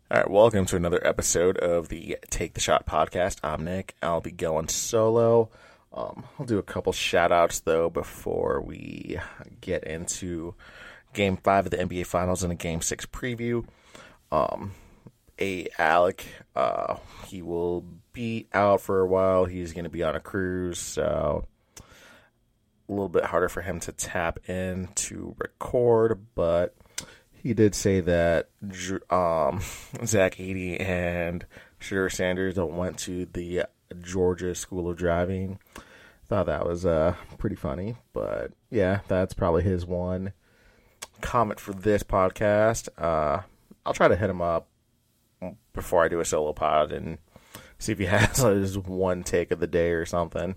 All right, welcome to another episode of the Take the Shot podcast. I'm Nick. I'll be going solo. I'll do a couple shout outs though before we get into Game 5 of the NBA Finals and a Game 6 preview. Alec, he will be out for a while. He's going to be on a cruise, so a little bit harder for him to tap in to record, but he did say that Zach Edey and Shedeur Sanders went to the Georgia School of Driving. Thought that was pretty funny, but yeah, that's probably his one comment for this podcast. I'll try to hit him up before I do a solo pod and see if he has his one take of the day or something.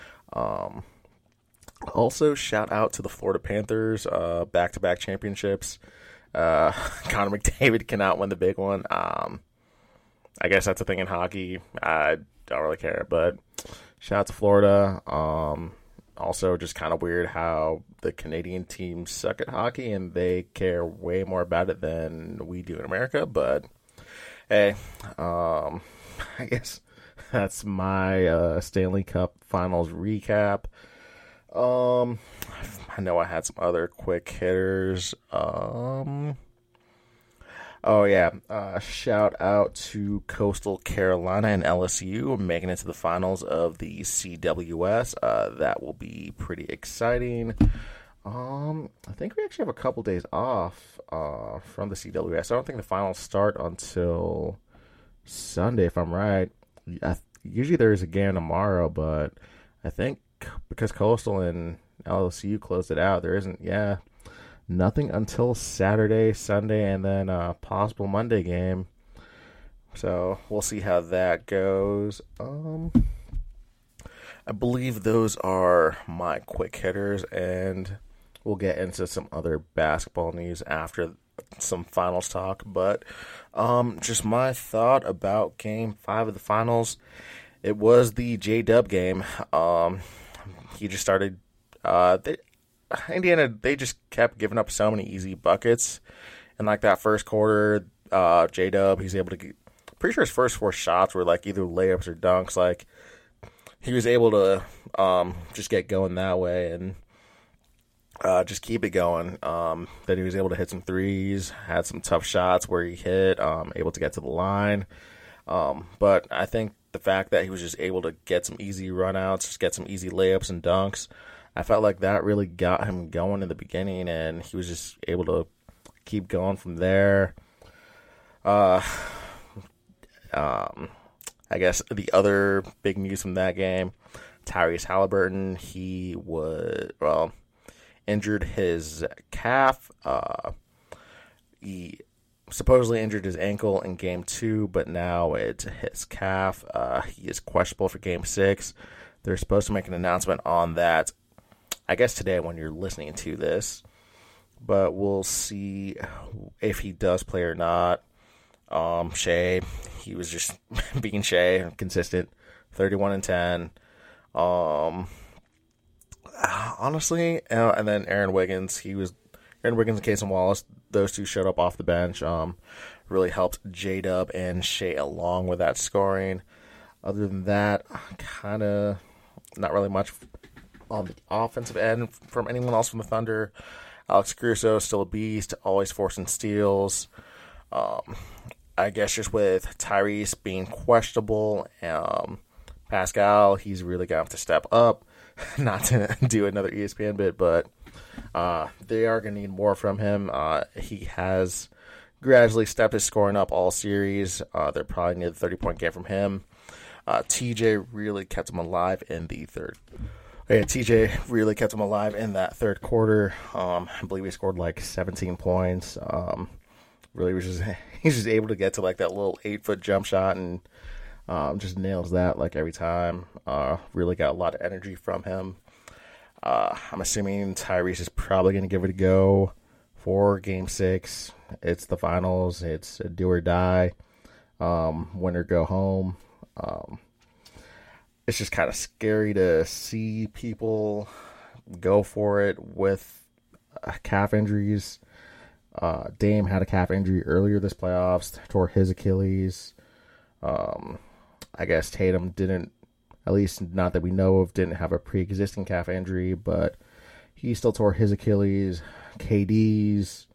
Also, shout out to the Florida Panthers, back-to-back championships. Connor McDavid cannot win the big one. I guess that's a thing in hockey. I don't really care, but shout out to Florida. Also, just kind of weird how the Canadian teams suck at hockey and they care way more about it than we do in America. But hey, I guess that's my Stanley Cup Finals recap. I know I had some other quick hitters. Shout out to Coastal Carolina and LSU making it to the finals of the CWS. That will be pretty exciting. I think we actually have a couple days off from the CWS. I don't think the finals start until Sunday, if I'm right. Usually there is a game tomorrow, but I think because Coastal and LSU closed it out, there isn't, nothing until Saturday, Sunday, and then a possible Monday game. So we'll see how that goes. I believe those are my quick hitters, and we'll get into some other basketball news after some finals talk. But just my thought about Game 5 of the finals. It was the J-Dub game. He just started Indiana, they just kept giving up so many easy buckets. And like that first quarter, J-Dub, he's able to get, pretty sure his first four shots were like either layups or dunks. Like he was able to just get going that way and just keep it going. Then he was able to hit some threes, had some tough shots where he hit, able to get to the line. But I think the fact that he was just able to get some easy runouts, just get some easy layups and dunks, I felt like that really got him going in the beginning, and he was just able to keep going from there. I guess the other big news from that game, Tyrese Halliburton, he was, injured his calf. He supposedly injured his ankle in Game 2, but now it's his calf. He is questionable for Game 6. They're supposed to make an announcement on that, I guess today when you're listening to this. But we'll see if he does play or not. Shea, he was just being Shea, consistent, 31 and 10. Honestly, and then Aaron Wiggins and Cason Wallace, those two showed up off the bench. Really helped J-Dub and Shea along with that scoring. Other than that, kind of not really much on the offensive end from anyone else from the Thunder. Alex Caruso, still a beast, always forcing steals. I guess just with Tyrese being questionable, Pascal, he's really going to have to step up. Not to do another ESPN bit, but they are going to need more from him. He has gradually stepped his scoring up all series. They're probably need a 30-point game from him. TJ really kept him alive in the third. Yeah, TJ really kept him alive in that third quarter. I believe he scored like 17 points. Really was just he's just able to get to like that little 8-foot jump shot and just nails that like every time. Really got a lot of energy from him. I'm assuming Tyrese is probably going to give it a go for Game 6. It's the finals. It's a do or die. Win or go home. It's just kind of scary to see people go for it with calf injuries. Dame had a calf injury earlier this playoffs, tore his Achilles. I guess Tatum didn't, at least not that we know of, didn't have a pre-existing calf injury, but he still tore his Achilles. KD's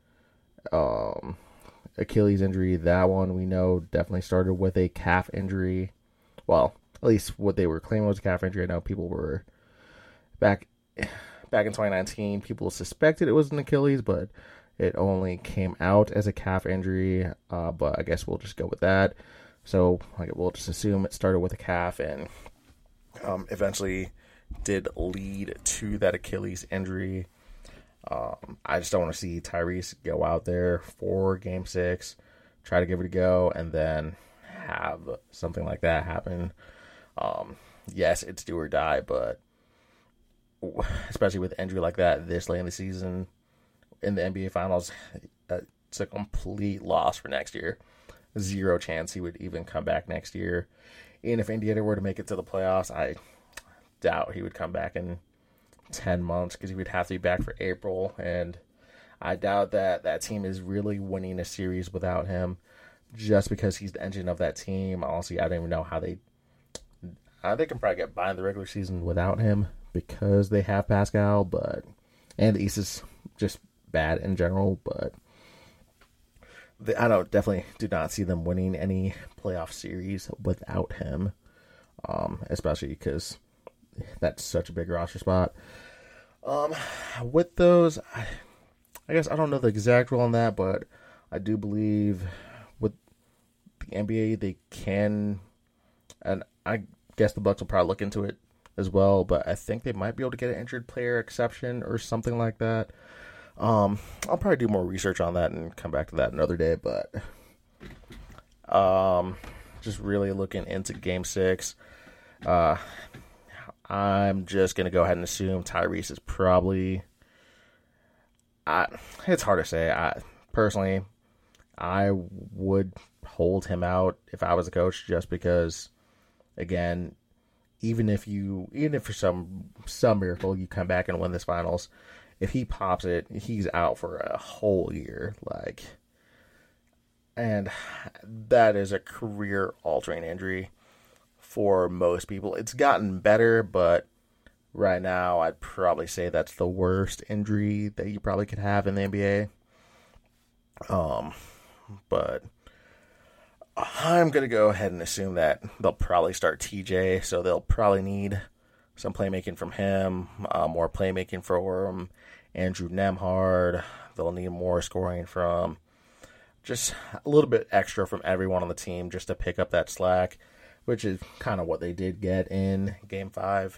Achilles injury, that one we know definitely started with a calf injury. Well, at least what they were claiming was a calf injury. I know people were back in 2019, people suspected it was an Achilles, but it only came out as a calf injury. But I guess we'll just go with that. So we'll just assume it started with a calf and eventually did lead to that Achilles injury. I just don't want to see Tyrese go out there for Game 6, try to give it a go, and then have something like that happen. Yes, it's do or die, but especially with an injury like that this late in the season in the NBA Finals, it's a complete loss for next year. Zero chance he would even come back next year. And if Indiana were to make it to the playoffs, I doubt he would come back in 10 months because he would have to be back for April. And I doubt that team is really winning a series without him just because he's the engine of that team. Honestly, I don't even know how they can probably get by in the regular season without him because they have Pascal, and the East is just bad in general, but I definitely do not see them winning any playoff series without him, especially because that's such a big roster spot. With those, I guess I don't know the exact rule on that, but I do believe with the NBA they can, and I guess the Bucks will probably look into it as well, but I think they might be able to get an injured player exception or something like that. I'll probably do more research on that and come back to that another day, but just really looking into Game 6. I'm just going to go ahead and assume Tyrese is probably... it's hard to say. Personally, I would hold him out if I was a coach just because, again, even if for some miracle you come back and win this finals, if he pops it, he's out for a whole year. And that is a career-altering injury for most people. It's gotten better, but right now I'd probably say that's the worst injury that you probably could have in the NBA. But I'm going to go ahead and assume that they'll probably start TJ, so they'll probably need some playmaking from him, more playmaking from Andrew Nembhard. They'll need more scoring from just a little bit extra from everyone on the team just to pick up that slack, which is kind of what they did get in Game 5.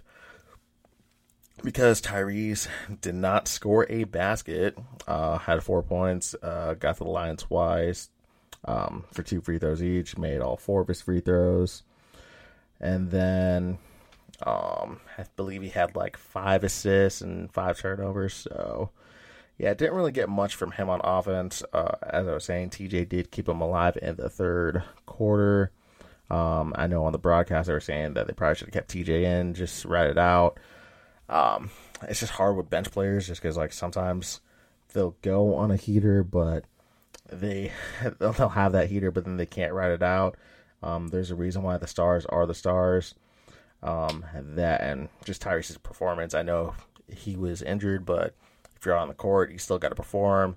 Because Tyrese did not score a basket, had 4 points, got to the line twice for 2 free throws each, made all 4 of his free throws. And then I believe he had 5 assists and 5 turnovers. So, yeah, it didn't really get much from him on offense. As I was saying, TJ did keep him alive in the third quarter. I know on the broadcast they were saying that they probably should have kept TJ in, just ride it out. It's just hard with bench players just because sometimes they'll go on a heater, but they'll have that heater, but then they can't ride it out. There's a reason why the stars are the stars. That and just Tyrese's performance. I know he was injured, but if you're on the court, you still got to perform,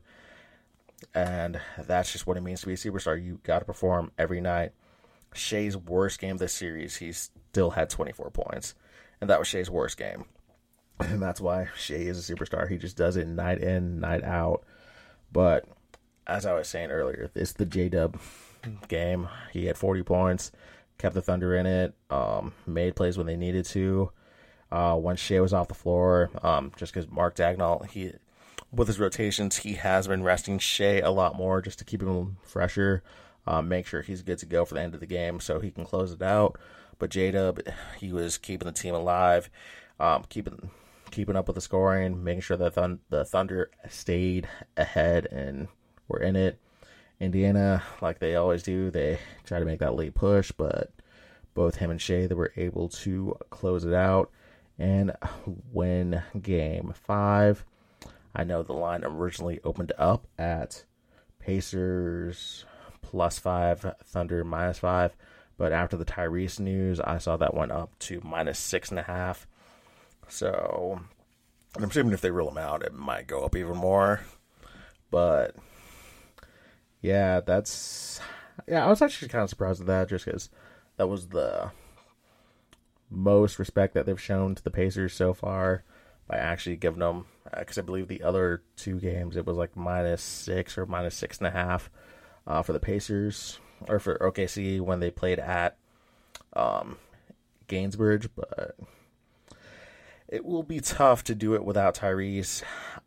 and that's just what it means to be a superstar. You got to perform every night. Shea's worst game this series, he still had 24 points, and that was Shea's worst game. And that's why Shea is a superstar. He just does it night in, night out. But as I was saying earlier, it's the J-Dub game. He had 40 points, kept the Thunder in it, made plays when they needed to. When Shea was off the floor, just because Mark Dagnall, with his rotations, he has been resting Shea a lot more just to keep him fresher, make sure he's good to go for the end of the game so he can close it out. But J-Dub, he was keeping the team alive, keeping up with the scoring, making sure that the Thunder stayed ahead and were in it. Indiana, like they always do, they try to make that late push, but both him and Shea, they were able to close it out and win Game 5. I know the line originally opened up at Pacers +5, Thunder -5. But after the Tyrese news, I saw that went up to -6.5. So I'm assuming if they rule him out, it might go up even more. But yeah, I was actually kind of surprised at that, just because that was the most respect that they've shown to the Pacers so far by actually giving them, because I believe the other two games it was like -6 or -6.5 for the Pacers, or for OKC when they played at Gainsbridge. But it will be tough to do it without Tyrese.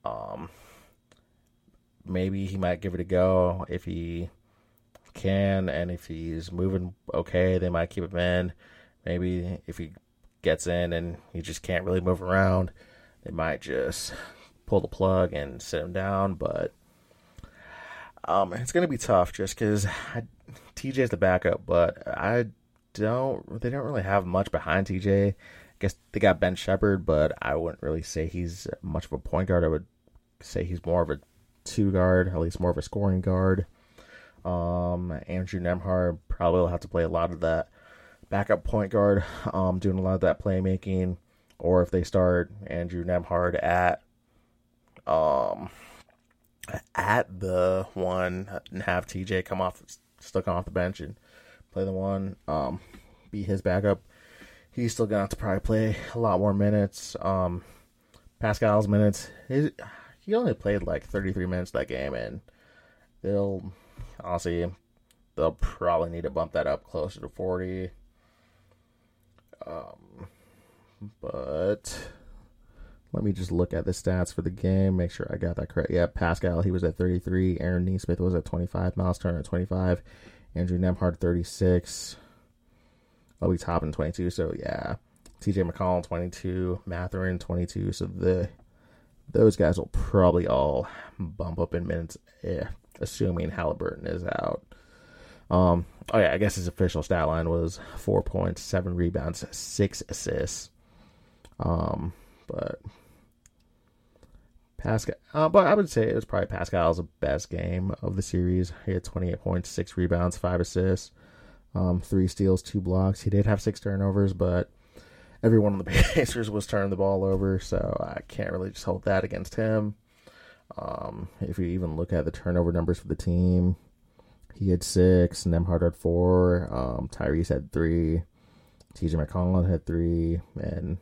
Maybe he might give it a go if he can, and if he's moving okay, they might keep him in. Maybe if he gets in and he just can't really move around, they might just pull the plug and sit him down. But it's going to be tough just because TJ's the backup, but they don't really have much behind TJ. I guess they got Ben Shepherd, but I wouldn't really say he's much of a point guard. I would say he's more of a two guard, at least more of a scoring guard. Andrew Nembhard probably will have to play a lot of that backup point guard, doing a lot of that playmaking. Or if they start Andrew Nembhard at the one and have TJ still come off the bench and play the one, be his backup, he's still gonna have to probably play a lot more minutes. Pascal's minutes, he only played like 33 minutes that game, and they'll probably need to bump that up closer to 40. But let me just look at the stats for the game, make sure I got that correct. Yeah, Pascal, he was at 33. Aaron Nesmith was at 25. Miles Turner at 25. Andrew Nembhard 36. Obi Toppin 22. So yeah, TJ McCollum 22. Mathurin 22. So those guys will probably all bump up in minutes, assuming Halliburton is out. I guess his official stat line was 4 points, 7 rebounds, 6 assists. But Pascal, but I would say it was probably Pascal's best game of the series. He had 28 points, 6 rebounds, 5 assists, 3 steals, 2 blocks. He did have 6 turnovers, but every one of the Pacers was turning the ball over, so I can't really just hold that against him. If you even look at the turnover numbers for the team, he had 6, Nembhard had 4, Tyrese had 3, TJ McCollum had 3, and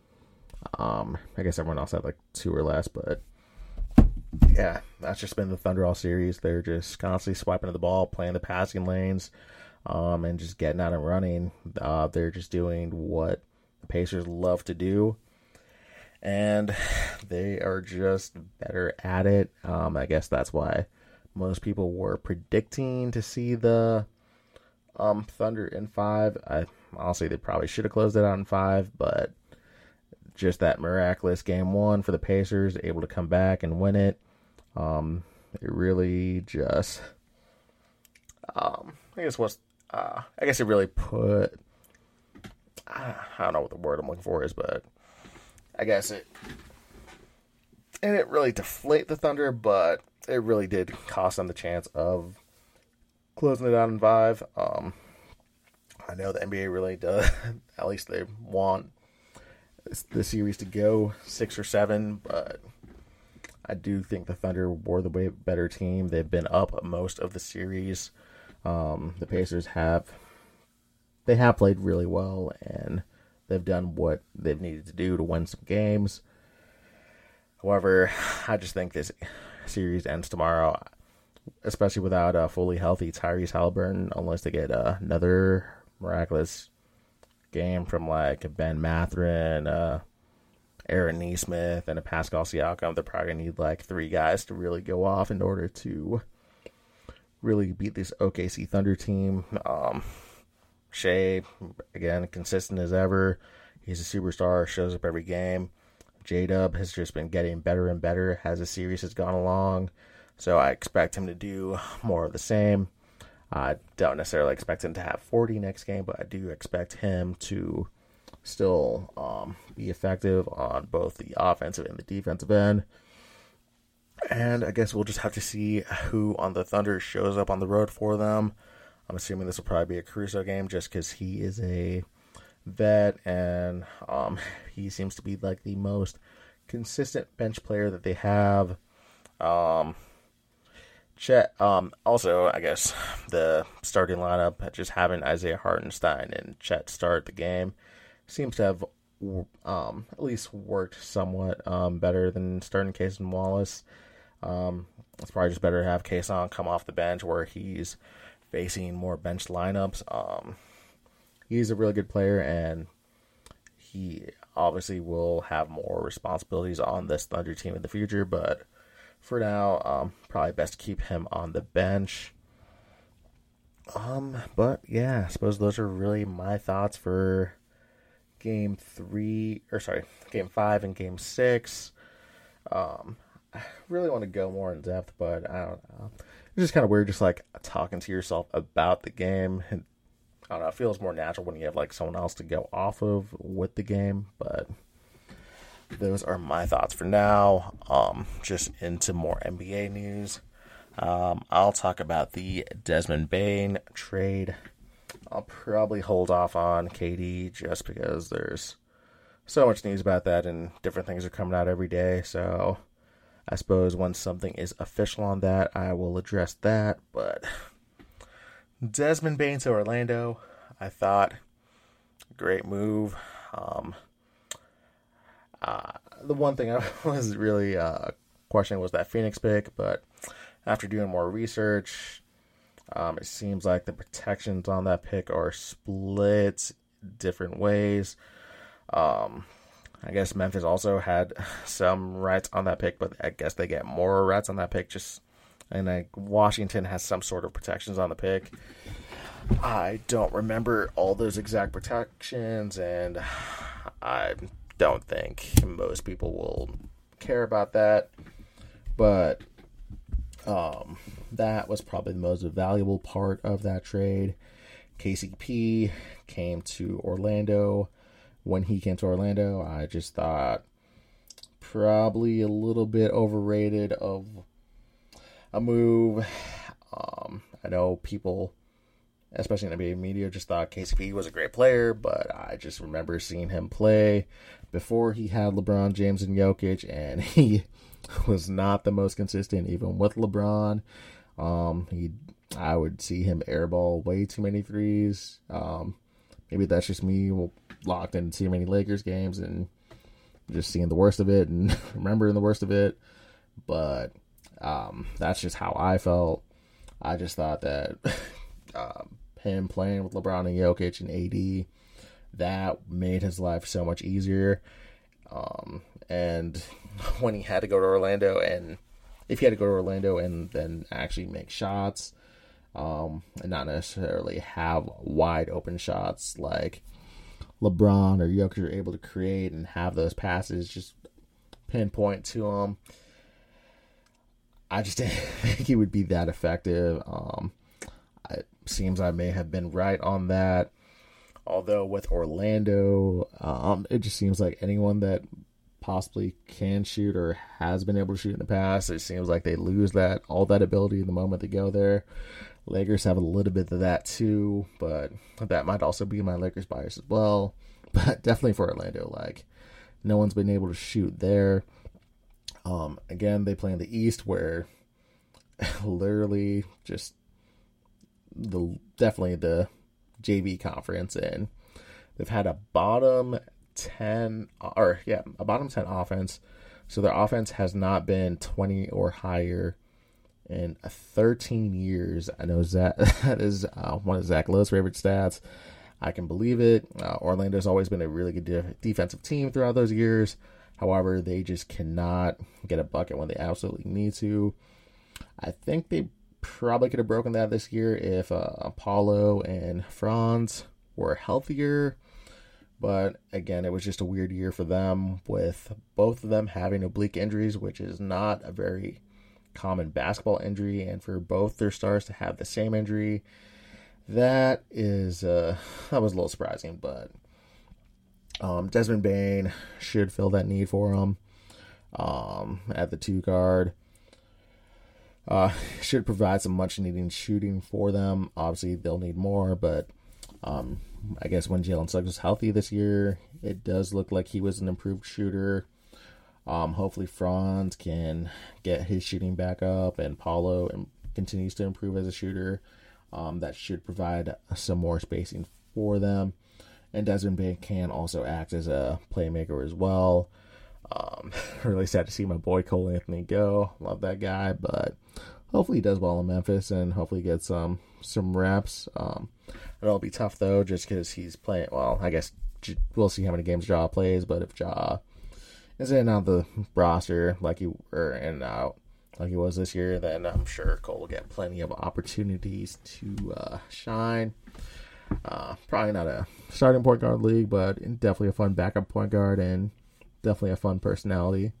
I guess everyone else had like 2 or less. But yeah, that's just been the Thunder all series. They're just constantly swiping at the ball, playing the passing lanes, and just getting out and running. They're just doing what the Pacers love to do, and they are just better at it. I guess that's why most people were predicting to see the Thunder in 5. Honestly, they probably should have closed it out in 5, but just that miraculous game 1 for the Pacers, able to come back and win it. It really just, I guess it really put, I don't know what the word I'm looking for is, but I guess it really deflate the Thunder, but it really did cost them the chance of closing it out in 5. I know the NBA really does, at least they want the series to go 6 or 7, but I do think the Thunder were the way better team. They've been up most of the series. The Pacers have played really well, and they've done what they've needed to do to win some games. However, I just think this series ends tomorrow, especially without a fully healthy Tyrese Halliburton, unless they get another miraculous game from like Ben Mathurin, Aaron Nesmith, and a Pascal Siakam. They're probably gonna need like 3 guys to really go off in order to really beat this OKC Thunder team. Shea, again, consistent as ever. He's a superstar, shows up every game. J-Dub has just been getting better and better as the series has gone along. So I expect him to do more of the same. I don't necessarily expect him to have 40 next game, but I do expect him to still be effective on both the offensive and the defensive end. And I guess we'll just have to see who on the Thunder shows up on the road for them. I'm assuming this will probably be a Caruso game just because he is a vet and he seems to be like the most consistent bench player that they have. Chet, also, I guess the starting lineup, just having Isaiah Hartenstein and Chet start the game, seems to have at least worked somewhat better than starting Cason Wallace. It's probably just better to have Cason come off the bench where he's facing more bench lineups. He's a really good player, and he obviously will have more responsibilities on this Thunder team in the future, but for now, probably best to keep him on the bench. But yeah, I suppose those are really my thoughts for game 5 and game 6. I really want to go more in depth, but I don't know. It's just kind of weird, just like talking to yourself about the game. And I don't know, it feels more natural when you have like someone else to go off of with the game, but those are my thoughts for now. Just into more NBA news. I'll talk about the Desmond Bane trade. I'll probably hold off on KD just because there's so much news about that and different things are coming out every day. So I suppose once something is official on that, I will address that. But Desmond Bane to Orlando, I thought, great move. The one thing I was really questioning was that Phoenix pick, but after doing more research, it seems like the protections on that pick are split different ways. I guess Memphis also had some rights on that pick, but I guess they get more rights on that pick. And Washington has some sort of protections on the pick. I don't remember all those exact protections, and I don't think most people will care about that. But that was probably the most valuable part of that trade. KCP came to Orlando. When he came to Orlando, I just thought probably a little bit overrated of a move. I know people, especially in the NBA media, just thought KCP was a great player, but I just remember seeing him play before he had LeBron James and Jokic, and he was not the most consistent, even with LeBron. I would see him airball way too many threes. Maybe that's just me locked in too many Lakers games and just seeing the worst of it and remembering the worst of it. But that's just how I felt. I just thought that him playing with LeBron and Jokic and AD, that made his life so much easier. And when he had to go to Orlando, and if he had to go to Orlando and then actually make shots, and not necessarily have wide open shots like LeBron or Jokic are able to create and have those passes just pinpoint to him, I just didn't think he would be that effective. It seems I may have been right on that. Although with Orlando, it just seems like anyone that possibly can shoot or has been able to shoot in the past, it seems like they lose all that ability the moment they go there. Lakers have a little bit of that too, but that might also be my Lakers bias as well. But definitely for Orlando, like, no one's been able to shoot there. Again, they play in the East, where literally just definitely the JV conference, and they've had a bottom 10 offense. So their offense has not been 20 or higher in 13 years. I know that is one of Zach Lowe's favorite stats. I can believe it. Orlando's always been a really good defensive team throughout those years. However, they just cannot get a bucket when they absolutely need to. I think they probably could have broken that this year if Apollo and Franz were healthier. But again, it was just a weird year for them, with both of them having oblique injuries, which is not a very common basketball injury. And for both their stars to have the same injury, that was a little surprising. But Desmond Bane should fill that need for him at the 2 guard. Should provide some much needed shooting for them. Obviously, they'll need more, but I guess when Jalen Suggs was healthy this year, it does look like he was an improved shooter. Hopefully, Franz can get his shooting back up, and Paulo continues to improve as a shooter. That should provide some more spacing for them. And Desmond Bain can also act as a playmaker as well. Really sad to see my boy Cole Anthony go. Love that guy, but hopefully he does well in Memphis and hopefully gets some reps. It'll be tough though, just because he's playing. Well, I guess we'll see how many games Ja plays, but if Ja is in and out of the roster like he was this year, then I'm sure Cole will get plenty of opportunities to shine. Probably not a starting point guard league, but definitely a fun backup point guard and definitely a fun personality.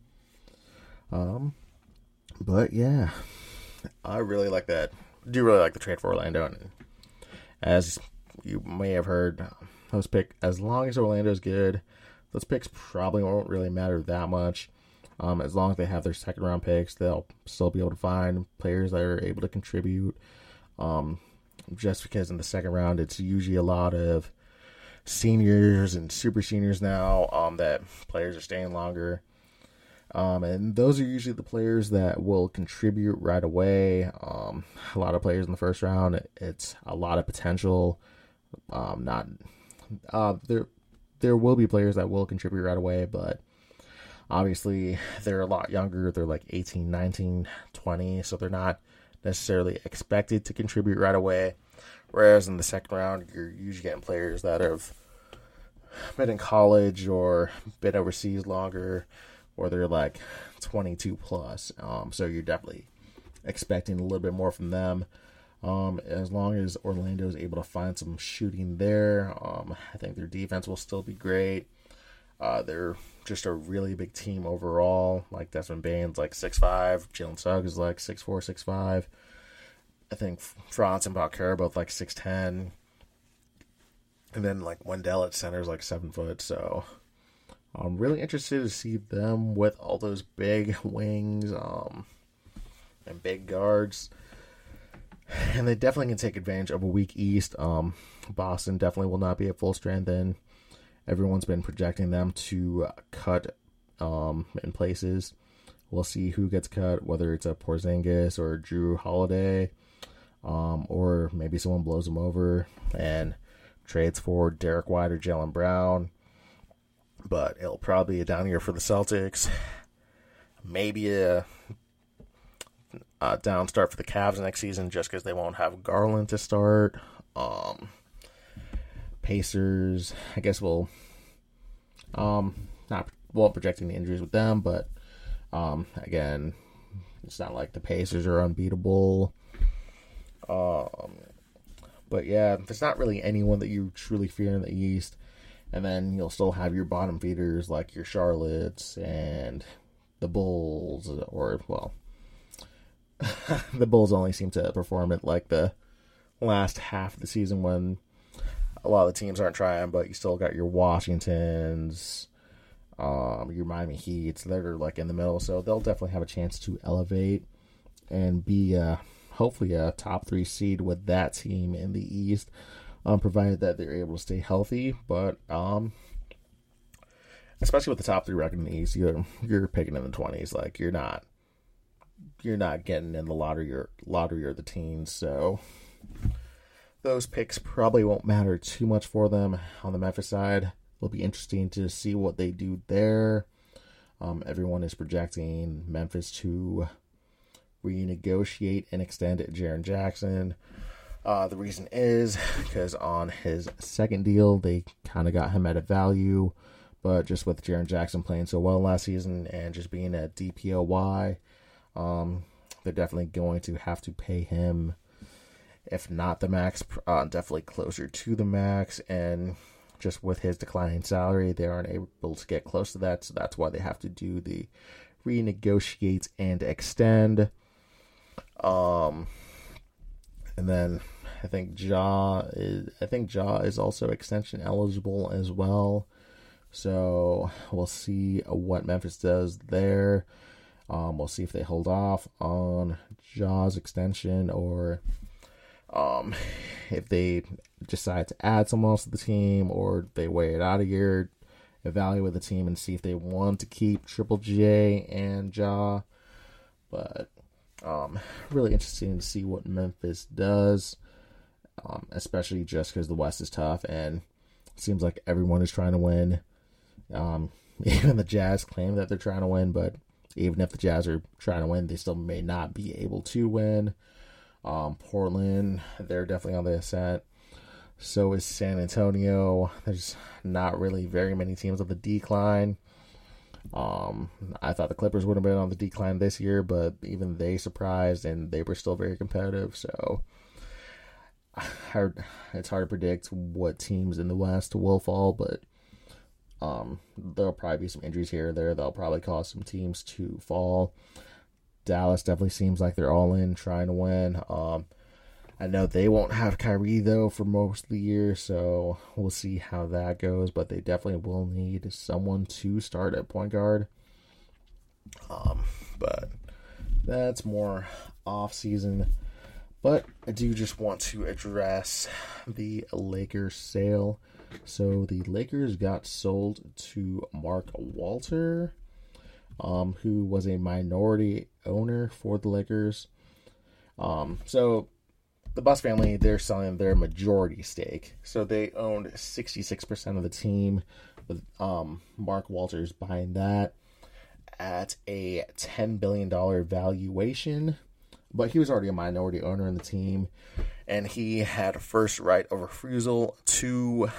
But yeah, I really like that. Do really like the trade for Orlando, and as you may have heard, as long as Orlando's good, those picks probably won't really matter that much. As long as they have their second round picks, they'll still be able to find players that are able to contribute. Just because in the second round, it's usually a lot of seniors and super seniors now, that players are staying longer. And those are usually the players that will contribute right away. A lot of players in the first round, it's a lot of potential. There will be players that will contribute right away, but obviously they're a lot younger. They're like 18, 19, 20, so they're not necessarily expected to contribute right away. Whereas in the second round, you're usually getting players that have been in college or been overseas longer, or they're like 22 plus. So you're definitely expecting a little bit more from them. As long as Orlando is able to find some shooting there, I think their defense will still be great. They're just a really big team overall. Like Desmond Bain's like 6'5", Jalen Suggs is like 6'4", 6'5". I think Franz and Bacchara are both like 6'10". And then like Wendell at center is like 7 foot. So I'm really interested to see them with all those big wings and big guards. And they definitely can take advantage of a weak East. Boston definitely will not be at full strength, and everyone's been projecting them to cut in places. We'll see who gets cut, whether it's a Porzingis or Drew Holiday, or maybe someone blows them over and trades for Derek White or Jaylen Brown. But it'll probably be a down year for the Celtics. Maybe a down start for the Cavs next season, just because they won't have Garland to start. Pacers, I guess we'll not projecting the injuries with them, but again, it's not like the Pacers are unbeatable. But yeah, there's not really anyone that you truly fear in the East. And then you'll still have your bottom feeders like your Charlottes and the Bulls, or, well, the Bulls only seem to perform at like the last half of the season when a lot of the teams aren't trying, but you still got your Washingtons, your Miami Heats that are like in the middle, so they'll definitely have a chance to elevate and be hopefully a top 3 seed with that team in the East, provided that they're able to stay healthy. But especially with the top 3 record in the East, you're picking in the 20s. Like you're not getting in the lottery or the teens, so those picks probably won't matter too much for them. On the Memphis side, it'll be interesting to see what they do there. Everyone is projecting Memphis to renegotiate and extend Jaren Jackson. The reason is because on his second deal, they kind of got him at a value, but just with Jaren Jackson playing so well last season and just being a DPOY, they're definitely going to have to pay him, if not the max, definitely closer to the max. And just with his declining salary, they aren't able to get close to that, so that's why they have to do the renegotiate and extend. And then I think Ja is also extension eligible as well. So we'll see what Memphis does there. We'll see if they hold off on Ja's extension, or if they decide to add someone else to the team, or they wait it out a year, evaluate the team and see if they want to keep Triple J and Ja. But really interesting to see what Memphis does, especially just because the West is tough and it seems like everyone is trying to win. Even the Jazz claim that they're trying to win, but even if the Jazz are trying to win, they still may not be able to win. Portland, they're definitely on the ascent. So is San Antonio. There's not really very many teams on the decline. I thought the Clippers would have been on the decline this year, but even they surprised, and they were still very competitive. So it's hard to predict what teams in the West will fall, but there'll probably be some injuries here or there that'll probably cause some teams to fall. Dallas definitely seems like they're all in trying to win. I know they won't have Kyrie, though, for most of the year, so we'll see how that goes, but they definitely will need someone to start at point guard. But that's more off-season. But I do just want to address the Lakers sale. So the Lakers got sold to Mark Walter, who was a minority owner for the Lakers. So the Buss family, they're selling their majority stake. So they owned 66% of the team, with Mark Walters buying that at a $10 billion valuation. But he was already a minority owner in the team, and he had a first right of refusal to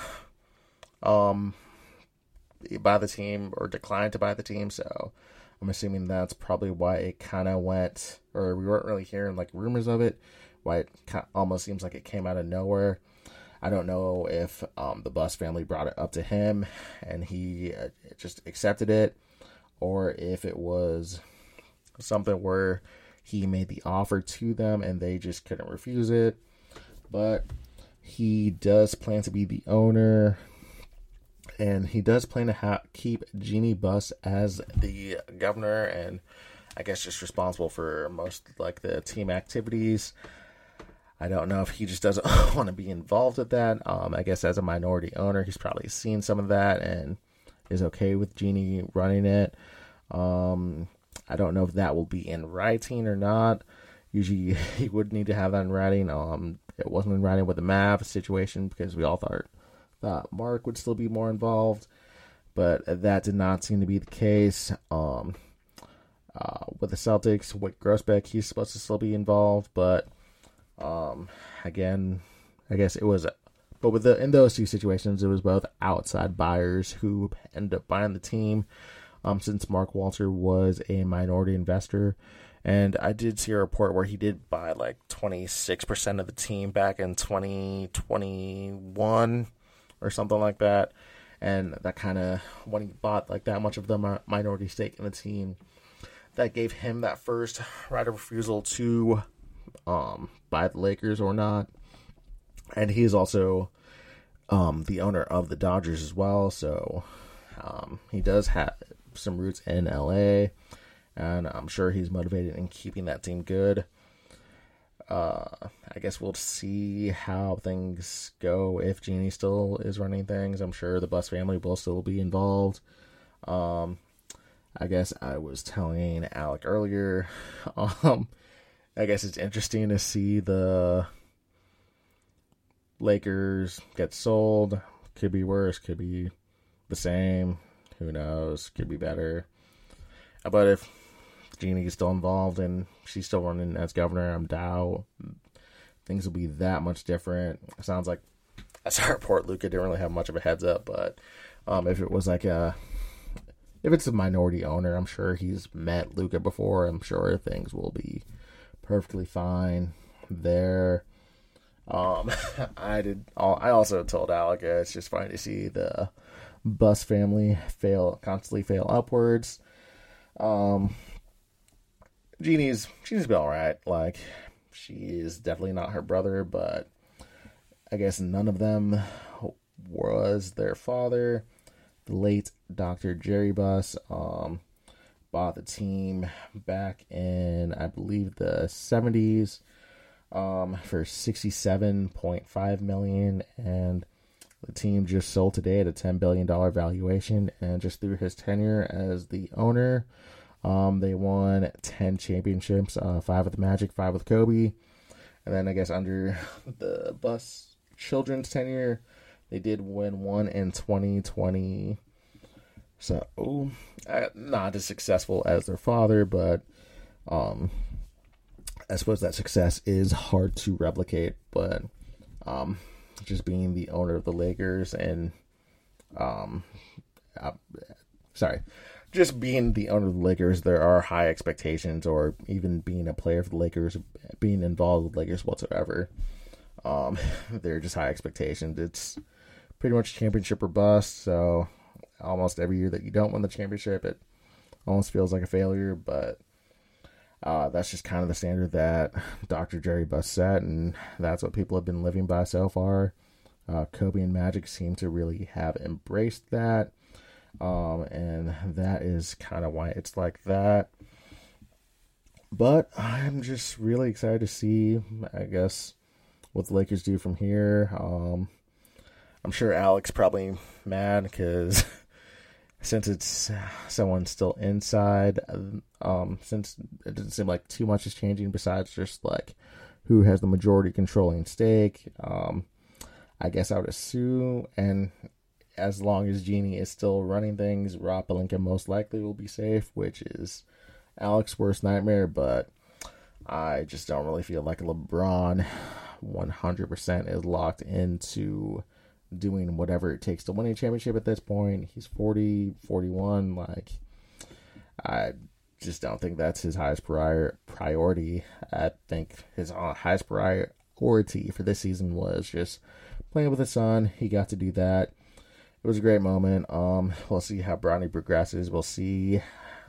buy the team, or decline to buy the team. So I'm assuming that's probably why it kind of went, or we weren't really hearing like rumors of it, why it almost seems like it came out of nowhere. I don't know if the Buss family brought it up to him and he just accepted it, or if it was something where he made the offer to them and they just couldn't refuse it. But he does plan to be the owner, and he does plan to keep Jeanie Buss as the governor, and I guess just responsible for most like the team activities. I don't know if he just doesn't want to be involved with that. I guess as a minority owner, he's probably seen some of that and is okay with Jeanie running it. I don't know if that will be in writing or not. Usually he would need to have that in writing. It wasn't in writing with the Mavs situation because we all thought Mark would still be more involved, but that did not seem to be the case. With the Celtics, with Grossbeck, he's supposed to still be involved, but again, I guess it was, but in those two situations, it was both outside buyers who ended up buying the team, since Mark Walter was a minority investor. And I did see a report where he did buy like 26% of the team back in 2021 or something like that. And that kind of, when he bought like that much of the minority stake in the team, that gave him that first right of refusal to buy the Lakers or not. And he's also the owner of the Dodgers as well, so he does have some roots in LA, and I'm sure he's motivated in keeping that team good. I guess we'll see how things go if Jeanie still is running things. I'm sure the Buss family will still be involved. I guess I was telling Alec earlier, I guess it's interesting to see the Lakers get sold. Could be worse, could be the same. Who knows? Could be better. But if Jeanie is still involved and she's still running as governor, I'm doubt things will be that much different. It sounds like, as our report, Luka didn't really have much of a heads up, but if it was like if it's a minority owner, I'm sure he's met Luka before. I'm sure things will be perfectly fine there. I also told Alec it's just fine to see the Buss family constantly fail upwards. Jeannie's been alright. Like, she is definitely not her brother, but I guess none of them was their father. The late Dr. Jerry Buss, bought the team back in, I believe, the 70s for $67.5 million, and the team just sold today at a $10 billion valuation. And just through his tenure as the owner, they won 10 championships, 5 with the Magic, 5 with Kobe. And then I guess under the Buss children's tenure, they did win 1 in 2020. So, not as successful as their father, but I suppose that success is hard to replicate. But just being the owner of the Lakers and just being the owner of the Lakers, there are high expectations, or even being a player for the Lakers, being involved with the Lakers whatsoever. They're just high expectations. It's pretty much championship or bust. So almost every year that you don't win the championship, it almost feels like a failure. But that's just kind of the standard that Dr. Jerry Buss set, and that's what people have been living by so far. Kobe and Magic seem to really have embraced that. And that is kind of why it's like that. But I'm just really excited to see, I guess, what the Lakers do from here. I'm sure Alex probably mad because since it's someone still inside, since it doesn't seem like too much is changing besides just like who has the majority controlling stake. I guess I would assume, and as long as Jeanie is still running things, Rob Pelinka most likely will be safe, which is Alex's worst nightmare. But I just don't really feel like LeBron 100% is locked into doing whatever it takes to win a championship at this point. He's 40, 41. Like, I just don't think that's his highest priority. I think his highest priority for this season was just playing with his son. He got to do that. It was a great moment. We'll see how Bronny progresses. We'll see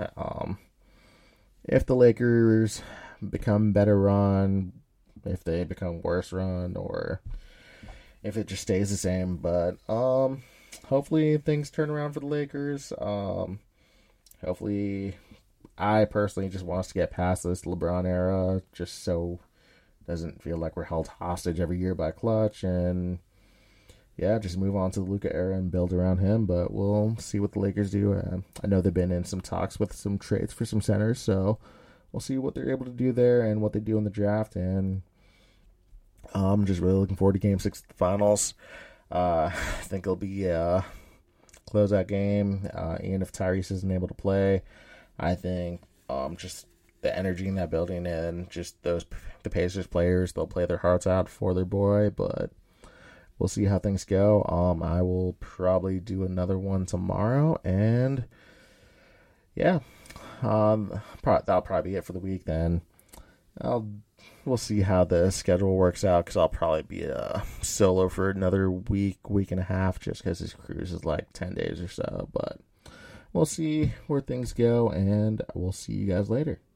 if the Lakers become better run, if they become worse run, or if it just stays the same. But hopefully things turn around for the Lakers. Hopefully, I personally just want us to get past this LeBron era, just so it doesn't feel like we're held hostage every year by Clutch, and yeah, just move on to the Luka era and build around him. But we'll see what the Lakers do. I know they've been in some talks with some trades for some centers, so we'll see what they're able to do there and what they do in the draft. And I'm just really looking forward to Game 6 of the Finals. I think it'll be a closeout game. Even if Tyrese isn't able to play, I think just the energy in that building and just the Pacers players, they'll play their hearts out for their boy. But we'll see how things go. I will probably do another one tomorrow, and yeah, that'll probably be it for the week. Then we'll see how the schedule works out, because I'll probably be solo for another week and a half, just because his cruise is like 10 days or so. But we'll see where things go, and we'll see you guys later.